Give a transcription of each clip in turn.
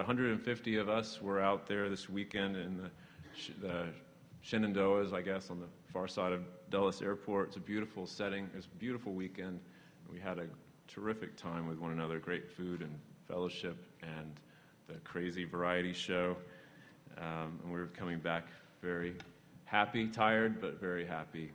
150 of us were out there this weekend in the Shenandoahs, I guess, on the far side of Dulles Airport. It's a beautiful setting. It's a beautiful weekend. We had a terrific time with one another, great food and fellowship and the crazy variety show. And we're coming back very happy, tired, but very happy.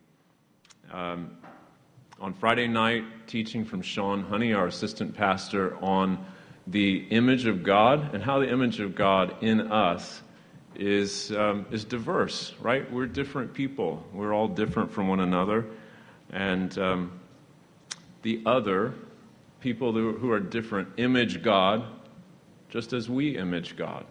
On Friday night, teaching from Sean Honey, our assistant pastor, on the image of God and how the image of God in us is diverse, right? We're different people. We're all different from one another. And the other, people who are different, image God just as we image God.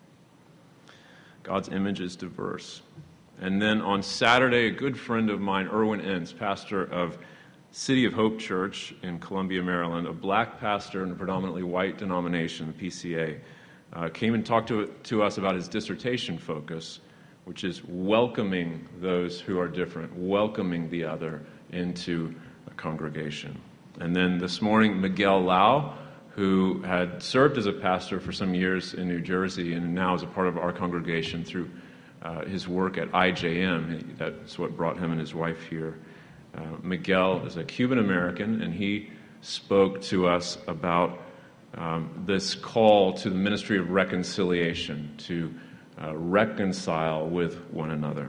God's image is diverse. And then on Saturday, a good friend of mine, Erwin Entz, pastor of City of Hope Church in Columbia, Maryland, a black pastor in a predominantly white denomination, the PCA, came and talked to us about his dissertation focus, which is welcoming those who are different, welcoming the other into a congregation. And then this morning, Miguel Lau, who had served as a pastor for some years in New Jersey and now is a part of our congregation through his work at IJM. That's what brought him and his wife here. Miguel is a Cuban-American, and he spoke to us about this call to the ministry of reconciliation, to reconcile with one another.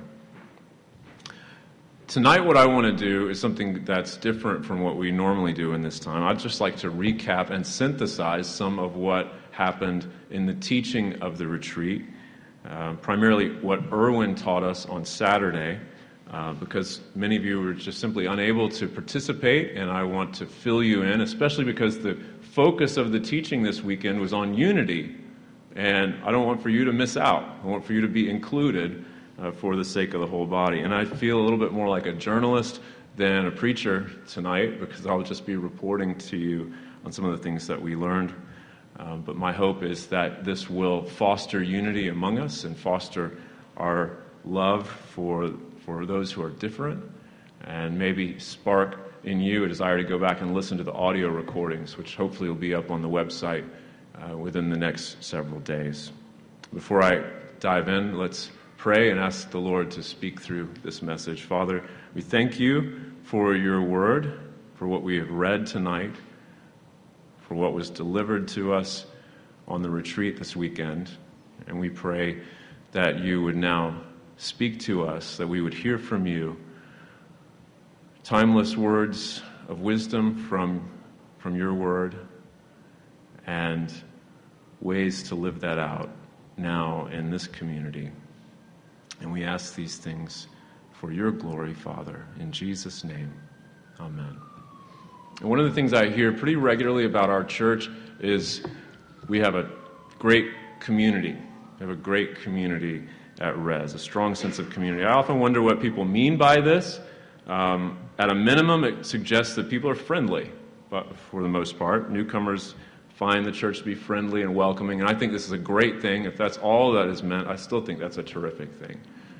Tonight, what I want to do is something that's different from what we normally do in this time. I'd just like to recap and synthesize some of what happened in the teaching of the retreat, primarily what Erwin taught us on Saturday, because many of you were just simply unable to participate, and I want to fill you in, especially because the focus of the teaching this weekend was on unity, and I don't want for you to miss out. I want for you to be included for the sake of the whole body. And I feel a little bit more like a journalist than a preacher tonight, because I'll just be reporting to you on some of the things that we learned. But my hope is that this will foster unity among us and foster our love for those who are different, and maybe spark in you a desire to go back and listen to the audio recordings, which hopefully will be up on the website within the next several days. Before I dive in, let's pray and ask the Lord to speak through this message. Father, we thank you for your word, for what we have read tonight, for what was delivered to us on the retreat this weekend. And we pray that you would now speak to us, that we would hear from you timeless words of wisdom from your word, and ways to live that out now in this community. And we ask these things for your glory, Father, in Jesus' name. Amen. And one of the things I hear pretty regularly about our church is we have a great community. We have a great community at Res, a strong sense of community. I often wonder what people mean by this. At a minimum, it suggests that people are friendly, but for the most part, newcomers find the church to be friendly and welcoming, and I think this is a great thing. If that's all that is meant, I still think that's a terrific thing.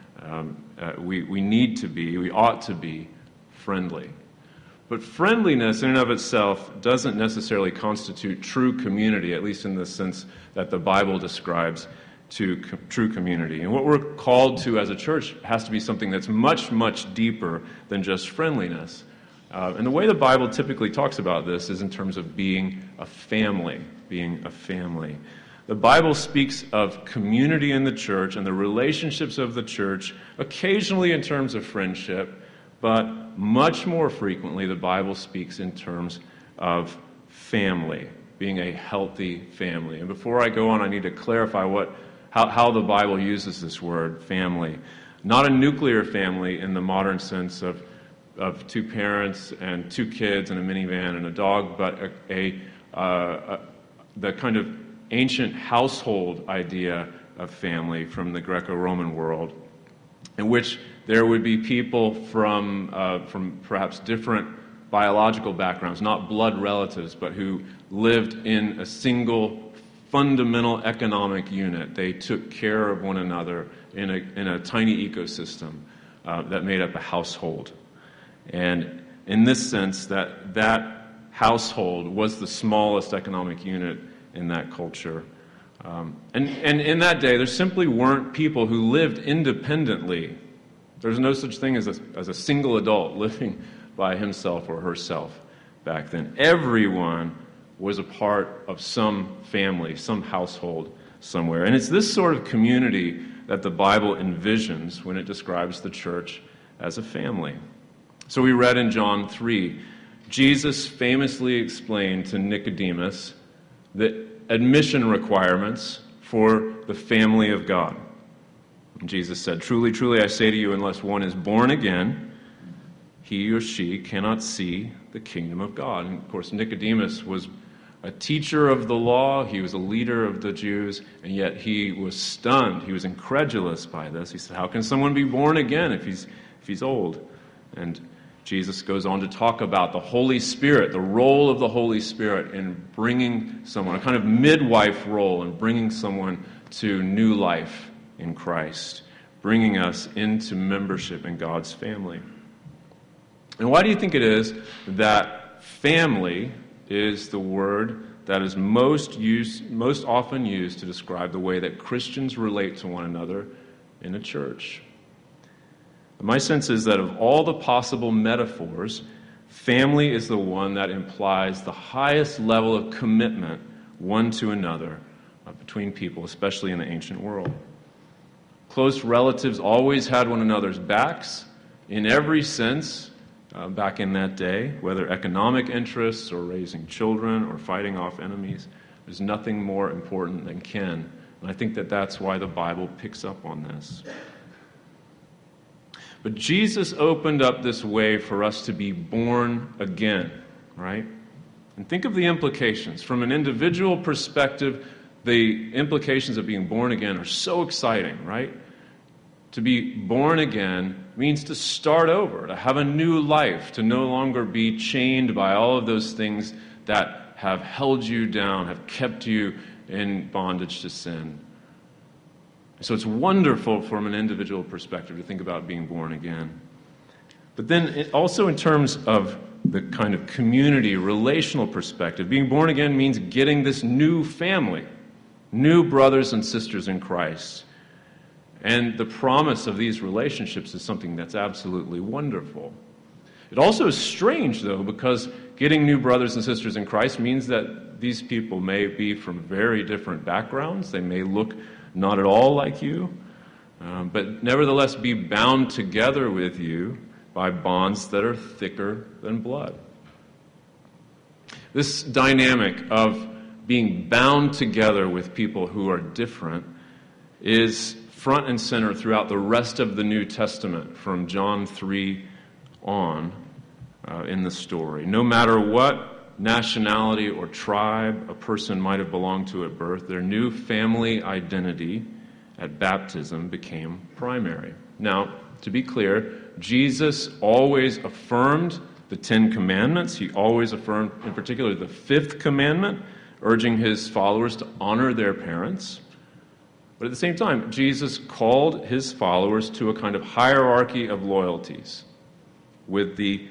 We ought to be friendly. But friendliness in and of itself doesn't necessarily constitute true community, at least in the sense that the Bible describes true community. And what we're called to as a church has to be something that's much, much deeper than just friendliness. And the way the Bible typically talks about this is in terms of being a family. The Bible speaks of community in the church and the relationships of the church, occasionally in terms of friendship, but much more frequently the Bible speaks in terms of family, being a healthy family. And before I go on, I need to clarify how the Bible uses this word, family. Not a nuclear family in the modern sense of two parents and two kids and a minivan and a dog, but the kind of ancient household idea of family from the Greco-Roman world, in which there would be people from perhaps different biological backgrounds, not blood relatives, but who lived in a single fundamental economic unit. They took care of one another in a tiny ecosystem that made up a household. And in this sense, that household was the smallest economic unit in that culture. And in that day, there simply weren't people who lived independently. There's no such thing as a single adult living by himself or herself back then. Everyone was a part of some family, some household somewhere. And it's this sort of community that the Bible envisions when it describes the church as a family. So we read in John 3, Jesus famously explained to Nicodemus the admission requirements for the family of God. And Jesus said, "Truly, truly, I say to you, unless one is born again, he or she cannot see the kingdom of God." And of course, Nicodemus was a teacher of the law. He was a leader of the Jews, and yet he was stunned. He was incredulous by this. He said, "How can someone be born again if he's old?" And Jesus goes on to talk about the Holy Spirit, the role of the Holy Spirit in bringing someone, a kind of midwife role in bringing someone to new life in Christ, bringing us into membership in God's family. And why do you think it is that family is the word that is most often used to describe the way that Christians relate to one another in a church? My sense is that of all the possible metaphors, family is the one that implies the highest level of commitment one to another between people, especially in the ancient world. Close relatives always had one another's backs in every sense back in that day, whether economic interests or raising children or fighting off enemies. There's nothing more important than kin. And I think that that's why the Bible picks up on this. But Jesus opened up this way for us to be born again, right? And think of the implications. From an individual perspective, the implications of being born again are so exciting, right? To be born again means to start over, to have a new life, to no longer be chained by all of those things that have held you down, have kept you in bondage to sin. So it's wonderful from an individual perspective to think about being born again. But then also in terms of the kind of community, relational perspective, being born again means getting this new family, new brothers and sisters in Christ. And the promise of these relationships is something that's absolutely wonderful. It also is strange, though, because getting new brothers and sisters in Christ means that these people may be from very different backgrounds. They may look not at all like you, but nevertheless be bound together with you by bonds that are thicker than blood. This dynamic of being bound together with people who are different is front and center throughout the rest of the New Testament, from John 3 on in the story. No matter what nationality or tribe a person might have belonged to at birth, their new family identity at baptism became primary. Now, to be clear, Jesus always affirmed the Ten Commandments. He always affirmed, in particular, the fifth commandment, urging his followers to honor their parents. But at the same time, Jesus called his followers to a kind of hierarchy of loyalties, with the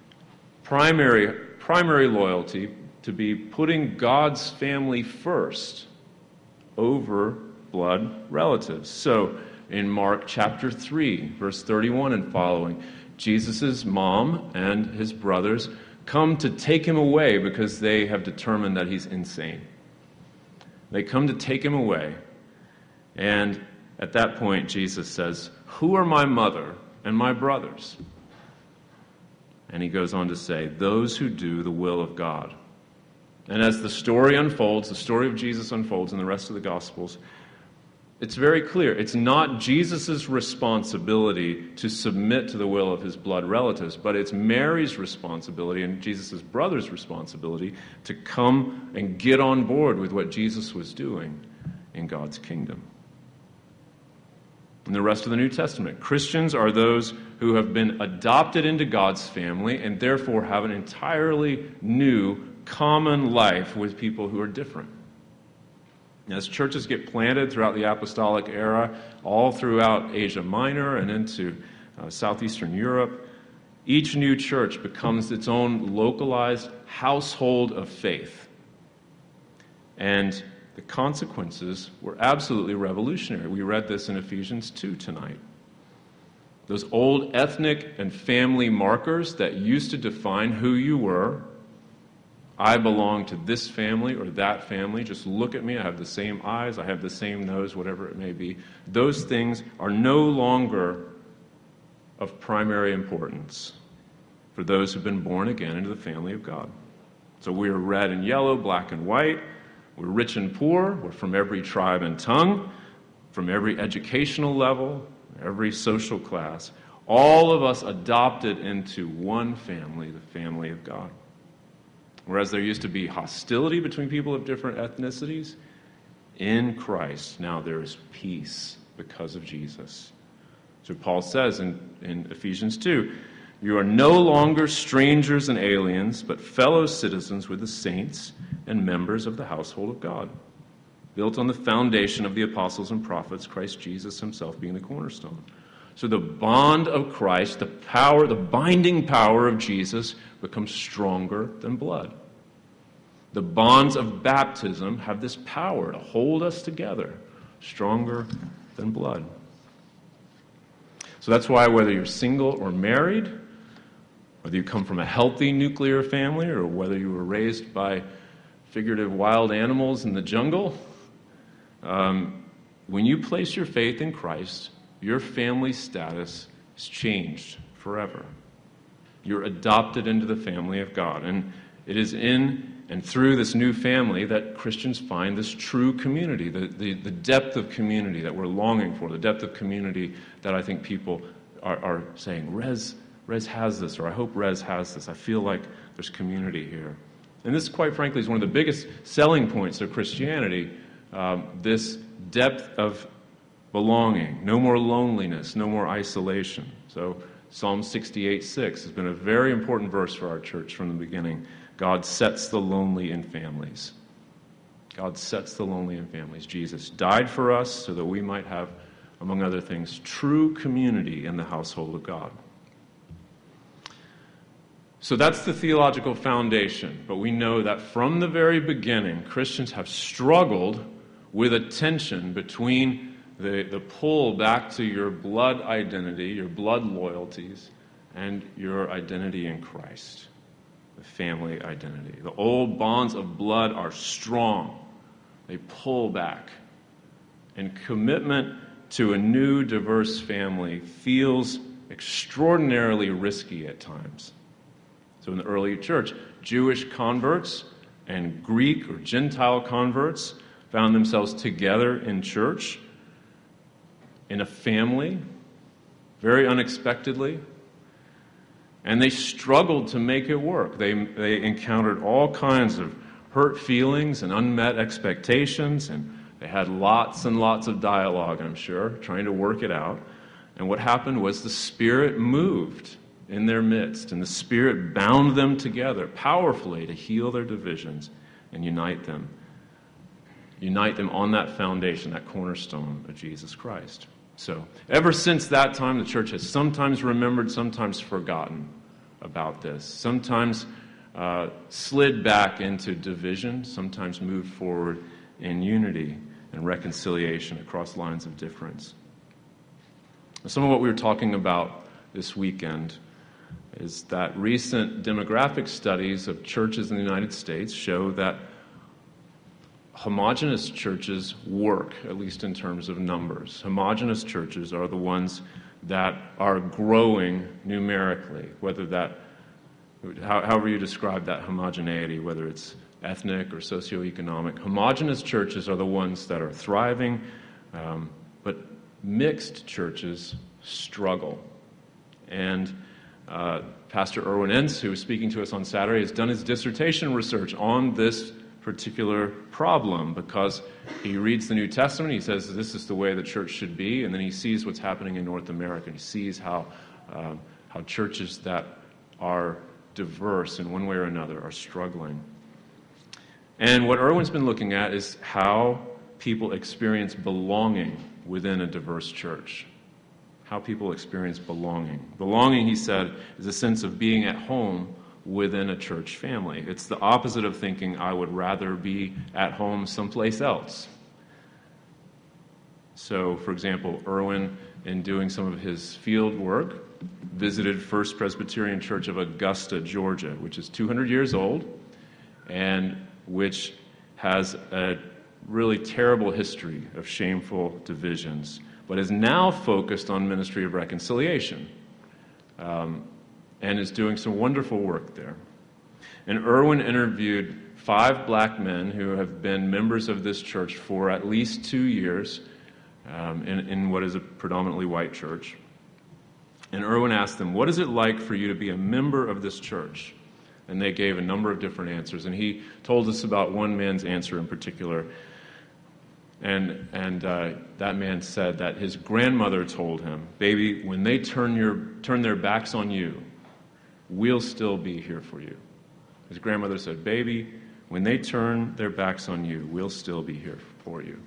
primary loyalty to be putting God's family first over blood relatives. So in Mark chapter 3, verse 31 and following, Jesus' mom and his brothers come to take him away because they have determined that he's insane. They come to take him away. And at that point, Jesus says, "Who are my mother and my brothers?" And he goes on to say, "Those who do the will of God." And as the story unfolds, the story of Jesus unfolds in the rest of the Gospels, it's very clear. It's not Jesus' responsibility to submit to the will of his blood relatives, but it's Mary's responsibility and Jesus' brother's responsibility to come and get on board with what Jesus was doing in God's kingdom. In the rest of the New Testament, Christians are those who have been adopted into God's family and therefore have an entirely new common life with people who are different. As churches get planted throughout the apostolic era, all throughout Asia Minor and into southeastern Europe, each new church becomes its own localized household of faith. And the consequences were absolutely revolutionary. We read this in Ephesians 2 tonight. Those old ethnic and family markers that used to define who you were, I belong to this family or that family, just look at me, I have the same eyes, I have the same nose, whatever it may be. Those things are no longer of primary importance for those who've been born again into the family of God. So we are red and yellow, black and white, we're rich and poor, we're from every tribe and tongue, from every educational level, every social class, all of us adopted into one family, the family of God. Whereas there used to be hostility between people of different ethnicities, in Christ now there is peace because of Jesus. So Paul says in Ephesians 2, you are no longer strangers and aliens, but fellow citizens with the saints and members of the household of God, built on the foundation of the apostles and prophets, Christ Jesus himself being the cornerstone. So the bond of Christ, the power, the binding power of Jesus becomes stronger than blood. The bonds of baptism have this power to hold us together, stronger than blood. So that's why whether you're single or married, whether you come from a healthy nuclear family or whether you were raised by figurative wild animals in the jungle, when you place your faith in Christ, your family status is changed forever. You're adopted into the family of God. And it is in and through this new family that Christians find this true community, the depth of community that we're longing for, the depth of community that I think people are saying, Rez has this, or I hope Rez has this. I feel like there's community here. And this, quite frankly, is one of the biggest selling points of Christianity, this depth of belonging, no more loneliness, no more isolation. So Psalm 68:6 has been a very important verse for our church from the beginning. God sets the lonely in families. God sets the lonely in families. Jesus died for us so that we might have, among other things, true community in the household of God. So that's the theological foundation. But we know that from the very beginning, Christians have struggled with a tension between the pull back to your blood identity, your blood loyalties, and your identity in Christ, the family identity. The old bonds of blood are strong. They pull back. And commitment to a new, diverse family feels extraordinarily risky at times. So in the early church, Jewish converts and Greek or Gentile converts found themselves together in church, in a family, very unexpectedly, and they struggled to make it work. They encountered all kinds of hurt feelings and unmet expectations, and they had lots and lots of dialogue, I'm sure, trying to work it out. And what happened was the Spirit moved in their midst, and the Spirit bound them together powerfully to heal their divisions and unite them on that foundation, that cornerstone of Jesus Christ. So, ever since that time, the church has sometimes remembered, sometimes forgotten about this, sometimes slid back into division, sometimes moved forward in unity and reconciliation across lines of difference. Some of what we were talking about this weekend is that recent demographic studies of churches in the United States show that homogeneous churches work, at least in terms of numbers. Homogeneous churches are the ones that are growing numerically, however you describe that homogeneity, whether it's ethnic or socioeconomic. Homogeneous churches are the ones that are thriving, but mixed churches struggle. And Pastor Erwin Entz, who was speaking to us on Saturday, has done his dissertation research on this particular problem because he reads the New Testament, he says this is the way the church should be, and then he sees what's happening in North America. He sees how churches that are diverse in one way or another are struggling. And what Erwin's been looking at is how people experience belonging within a diverse church. How people experience belonging. Belonging, he said, is a sense of being at home within a church family. It's the opposite of thinking I would rather be at home someplace else. So, for example, Erwin, in doing some of his field work, visited First Presbyterian Church of Augusta, Georgia, which is 200 years old and which has a really terrible history of shameful divisions, but is now focused on ministry of reconciliation and is doing some wonderful work there. And Erwin interviewed 5 black men who have been members of this church for at least 2 years in what is a predominantly white church. And Erwin asked them, what is it like for you to be a member of this church? And they gave a number of different answers. And he told us about one man's answer in particular. And that man said that his grandmother told him, baby, when they turn their backs on you, we'll still be here for you. His grandmother said, baby, when they turn their backs on you, we'll still be here for you.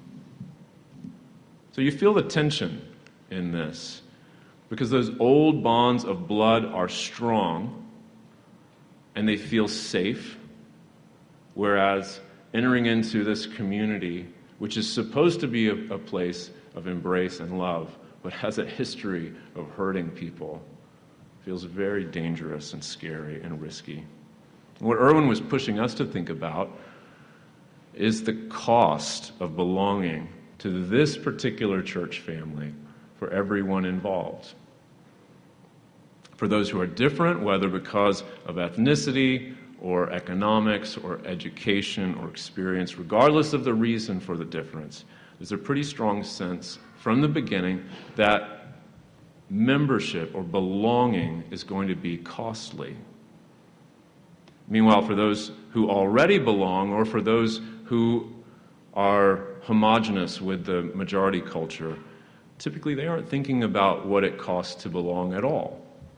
So you feel the tension in this, because those old bonds of blood are strong and they feel safe, whereas entering into this community, which is supposed to be a place of embrace and love, but has a history of hurting people, feels very dangerous and scary and risky. And what Erwin was pushing us to think about is the cost of belonging to this particular church family for everyone involved. For those who are different, whether because of ethnicity or economics or education or experience, regardless of the reason for the difference, there's a pretty strong sense from the beginning that membership or belonging is going to be costly. Meanwhile, for those who already belong, or for those who are homogenous with the majority culture, typically they aren't thinking about what it costs to belong at all.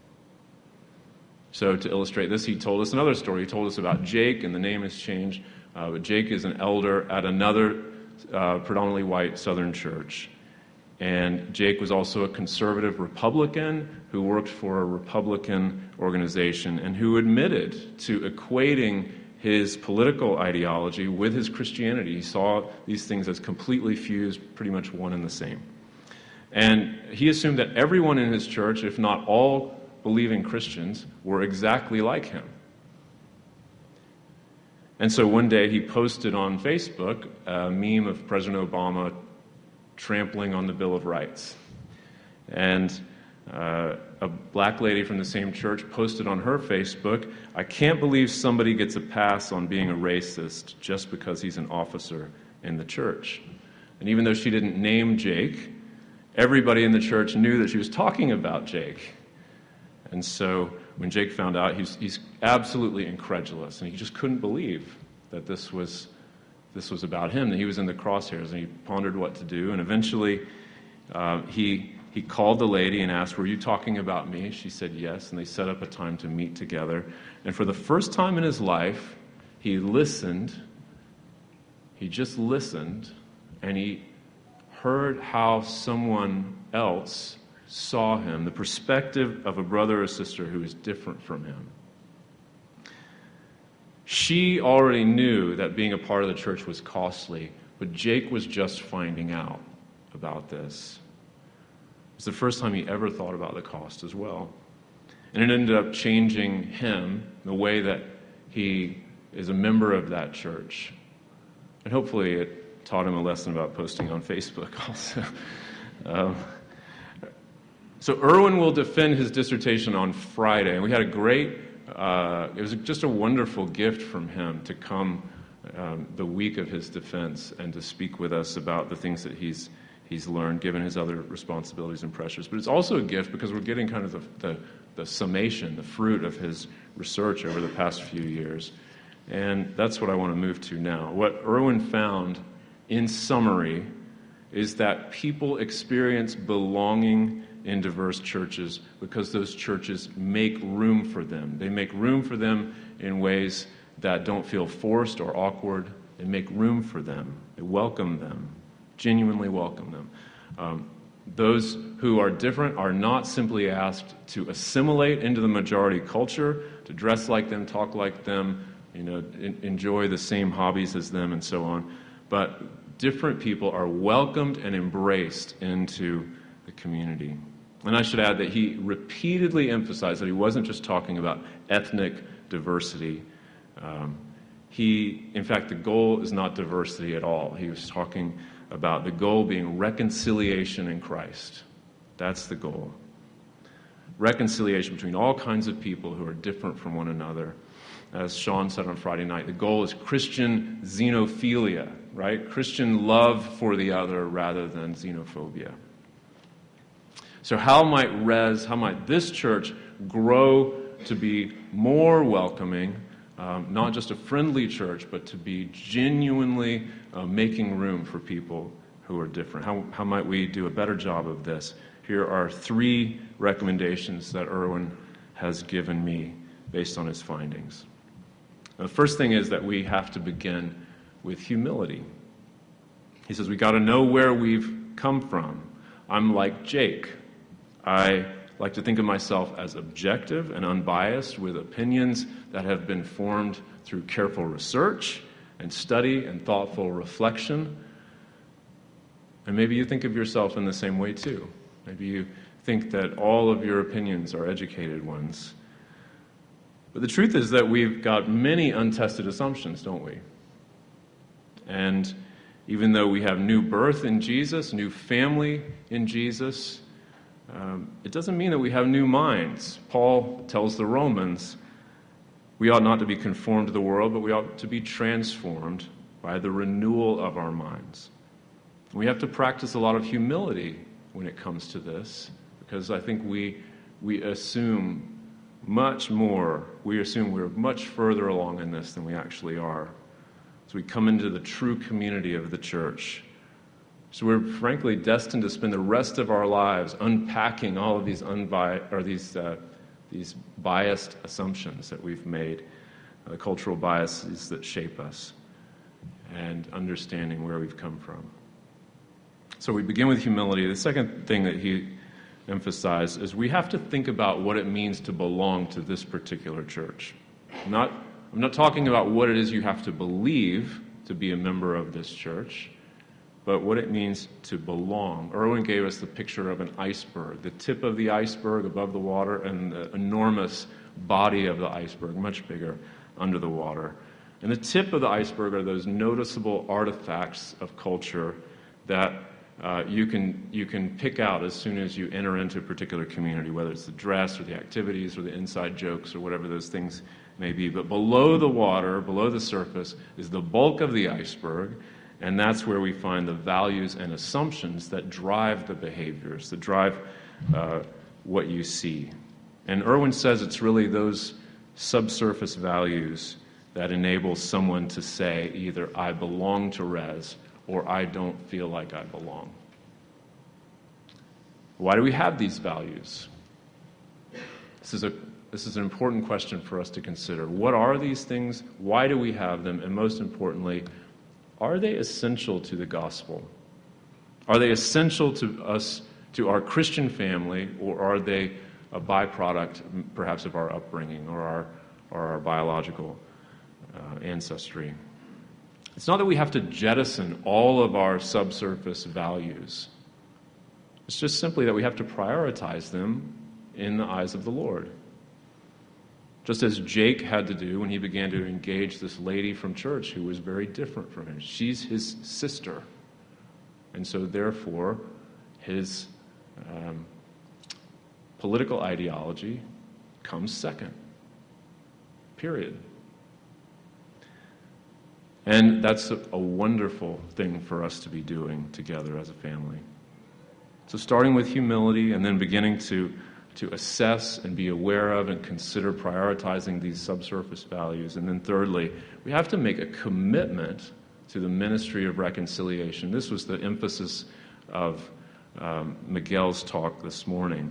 So to illustrate this, he told us another story. He told us about Jake, and the name has changed, but Jake is an elder at another predominantly white Southern church. And Jake was also a conservative Republican who worked for a Republican organization and who admitted to equating his political ideology with his Christianity. He saw these things as completely fused, pretty much one and the same. And he assumed that everyone in his church, if not all believing Christians, were exactly like him. And so one day he posted on Facebook a meme of President Obama trampling on the Bill of Rights. And a black lady from the same church posted on her Facebook, I can't believe somebody gets a pass on being a racist just because he's an officer in the church. And even though she didn't name Jake, everybody in the church knew that she was talking about Jake. And so when Jake found out, he's absolutely incredulous, and he just couldn't believe that this was about him, that he was in the crosshairs, and he pondered what to do. And eventually he called the lady and asked, were you talking about me? She said yes, and they set up a time to meet together. And for the first time in his life, he listened. He just listened, and he heard how someone else saw him, the perspective of a brother or sister who is different from him. She already knew that being a part of the church was costly, but Jake was just finding out about this. It was the first time he ever thought about the cost as well. And it ended up changing him, the way that he is a member of that church. And hopefully it taught him a lesson about posting on Facebook also. So Erwin will defend his dissertation on Friday, and we had a great, it was just a wonderful gift from him to come the week of his defense and to speak with us about the things that he's learned, given his other responsibilities and pressures. But it's also a gift because we're getting kind of the summation, the fruit of his research over the past few years. And that's what I want to move to now. What Erwin found, in summary, is that people experience belonging in diverse churches because those churches make room for them. They make room for them in ways that don't feel forced or awkward. They make room for them. They welcome them, genuinely welcome them. Those who are different are not simply asked to assimilate into the majority culture, to dress like them, talk like them, enjoy the same hobbies as them, and so on. But different people are welcomed and embraced into the community. And I should add that he repeatedly emphasized that he wasn't just talking about ethnic diversity. In fact, the goal is not diversity at all. He was talking about the goal being reconciliation in Christ. That's the goal. Reconciliation between all kinds of people who are different from one another. As Sean said on Friday night, the goal is Christian xenophilia, right? Christian love for the other rather than xenophobia. So how might this church grow to be more welcoming, not just a friendly church, but to be genuinely making room for people who are different? How might we do a better job of this? Here are 3 recommendations that Erwin has given me based on his findings. The first thing is that we have to begin with humility. He says we got to know where we've come from. I'm like Jake. I like to think of myself as objective and unbiased, with opinions that have been formed through careful research and study and thoughtful reflection. And maybe you think of yourself in the same way too. Maybe you think that all of your opinions are educated ones. But the truth is that we've got many untested assumptions, don't we? And even though we have new birth in Jesus, new family in Jesus, it doesn't mean that we have new minds. Paul tells the Romans, we ought not to be conformed to the world, but we ought to be transformed by the renewal of our minds. We have to practice a lot of humility when it comes to this, because I think we assume much more. We assume we're much further along in this than we actually are. So we come into the true community of the church. So we're frankly destined to spend the rest of our lives unpacking all of these these biased assumptions that we've made, the cultural biases that shape us, and understanding where we've come from. So we begin with humility. The second thing that he emphasized is we have to think about what it means to belong to this particular church. I'm not talking about what it is you have to believe to be a member of this church, but what it means to belong. Erwin gave us the picture of an iceberg, the tip of the iceberg above the water and the enormous body of the iceberg, much bigger, under the water. And the tip of the iceberg are those noticeable artifacts of culture that you can pick out as soon as you enter into a particular community, whether it's the dress or the activities or the inside jokes or whatever those things may be. But below the water, below the surface, is the bulk of the iceberg, and that's where we find the values and assumptions that drive the behaviors, that drive what you see. And Erwin says it's really those subsurface values that enable someone to say either I belong to Res or I don't feel like I belong. Why do we have these values? This is an important question for us to consider. What are these things? Why do we have them? And most importantly, are they essential to the gospel? Are they essential to us, to our Christian family, or are they a byproduct perhaps of our upbringing or our biological ancestry? It's not that we have to jettison all of our subsurface values. It's just simply that we have to prioritize them in the eyes of the Lord. Just as Jake had to do when he began to engage this lady from church who was very different from him. She's his sister. And so therefore, his political ideology comes second. Period. And that's a wonderful thing for us to be doing together as a family. So starting with humility and then beginning to assess and be aware of and consider prioritizing these subsurface values. And then thirdly, we have to make a commitment to the ministry of reconciliation. This was the emphasis of Miguel's talk this morning.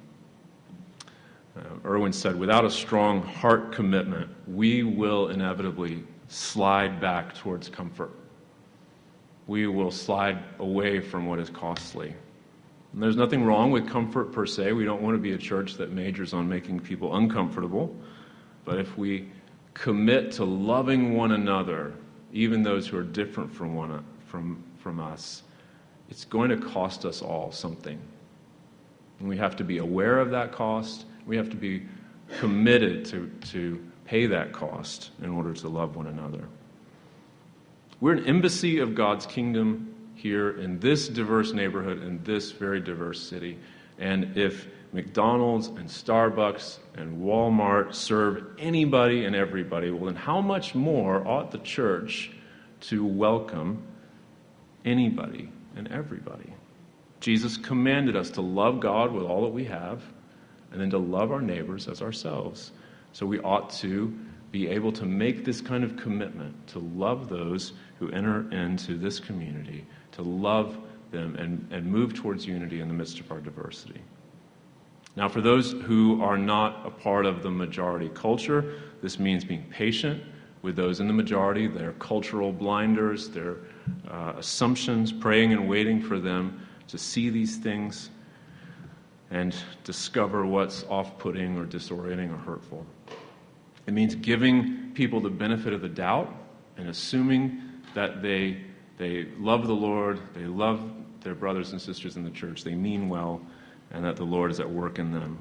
Erwin said, without a strong heart commitment, we will inevitably slide back towards comfort. We will slide away from what is costly. And there's nothing wrong with comfort per se. We don't want to be a church that majors on making people uncomfortable. But if we commit to loving one another, even those who are different from us, it's going to cost us all something. And we have to be aware of that cost. We have to be committed to pay that cost in order to love one another. We're an embassy of God's kingdom here in this diverse neighborhood, in this very diverse city. And if McDonald's and Starbucks and Walmart serve anybody and everybody, well, then how much more ought the church to welcome anybody and everybody? Jesus commanded us to love God with all that we have, and then to love our neighbors as ourselves. So we ought to be able to make this kind of commitment to love those who enter into this community, to love them and move towards unity in the midst of our diversity. Now, for those who are not a part of the majority culture, this means being patient with those in the majority, their cultural blinders, their assumptions, praying and waiting for them to see these things and discover what's off-putting or disorienting or hurtful. It means giving people the benefit of the doubt and assuming that they love the Lord, they love their brothers and sisters in the church, they mean well, and that the Lord is at work in them.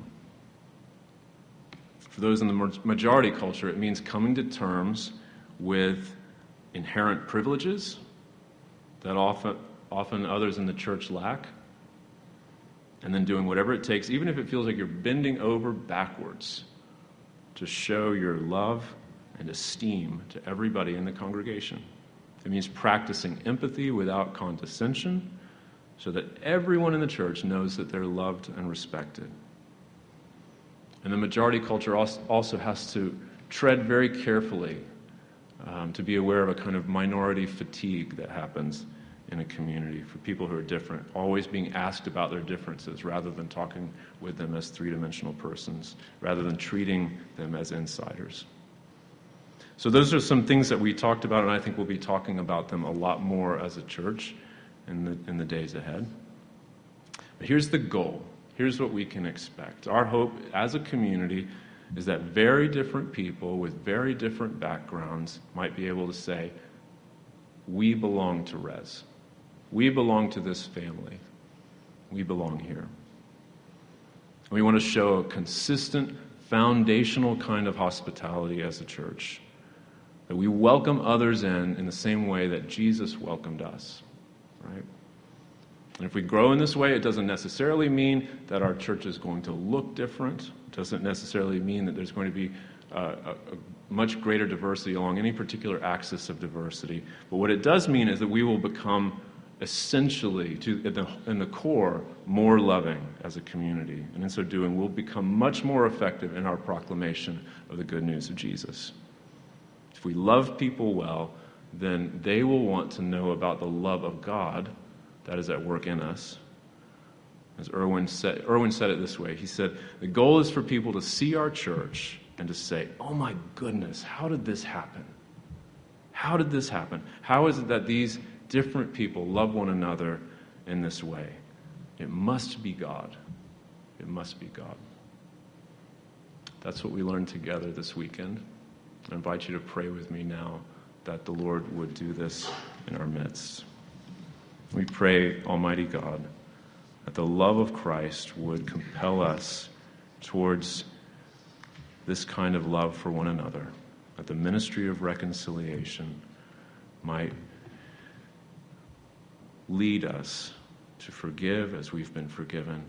For those in the majority culture, it means coming to terms with inherent privileges that often others in the church lack, and then doing whatever it takes, even if it feels like you're bending over backwards, to show your love and esteem to everybody in the congregation. It means practicing empathy without condescension, so that everyone in the church knows that they're loved and respected. And the majority culture also has to tread very carefully to be aware of a kind of minority fatigue that happens in a community for people who are different, always being asked about their differences rather than talking with them as three-dimensional persons, rather than treating them as insiders. So those are some things that we talked about, and I think we'll be talking about them a lot more as a church in the days ahead. But here's the goal. Here's what we can expect. Our hope as a community is that very different people with very different backgrounds might be able to say, we belong to Res. We belong to this family. We belong here. We want to show a consistent, foundational kind of hospitality as a church. That we welcome others in the same way that Jesus welcomed us. Right? And if we grow in this way, it doesn't necessarily mean that our church is going to look different. It doesn't necessarily mean that there's going to be a much greater diversity along any particular axis of diversity. But what it does mean is that we will become essentially, in the core, more loving as a community. And in so doing, we'll become much more effective in our proclamation of the good news of Jesus. If we love people well, then they will want to know about the love of God that is at work in us. As Erwin said it this way. He said, the goal is for people to see our church and to say, oh my goodness, how did this happen? How did this happen? How is it that these different people love one another in this way? It must be God. It must be God. That's what we learned together this weekend. I invite you to pray with me now that the Lord would do this in our midst. We pray, Almighty God, that the love of Christ would compel us towards this kind of love for one another, that the ministry of reconciliation might lead us to forgive as we've been forgiven,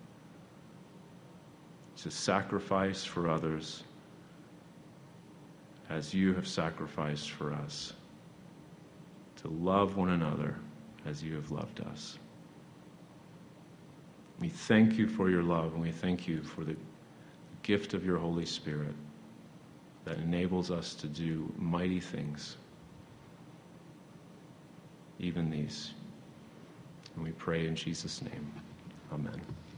to sacrifice for others as you have sacrificed for us, to love one another as you have loved us. We thank you for your love, and we thank you for the gift of your Holy Spirit that enables us to do mighty things, even these. And we pray in Jesus' name. Amen.